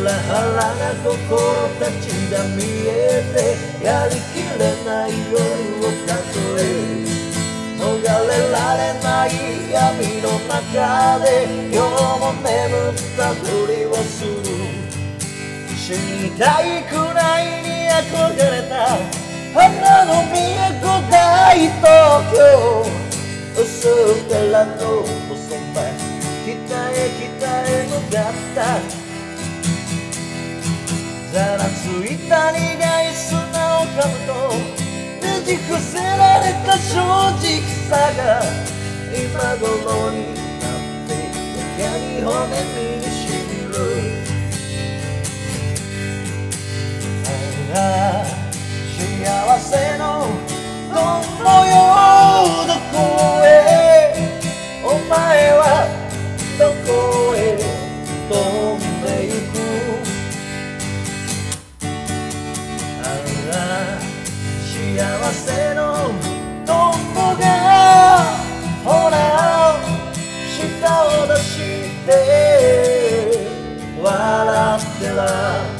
ラハラな心たちが見えて、やりきれない夜を数え、逃れられない闇の中で今日も眠ったふりをする。死にたいくらいに憧れた花の都大東京、薄っぺらの細間、北へ向かった。ざらついた苦い砂を噛むとねじ伏せられた正直さが今頃になってやに骨身にしみる。ああ幸せのどのよどこへ、お前はどこへ飛んでゆく。幸せのトンボがほら舌を出して笑ってら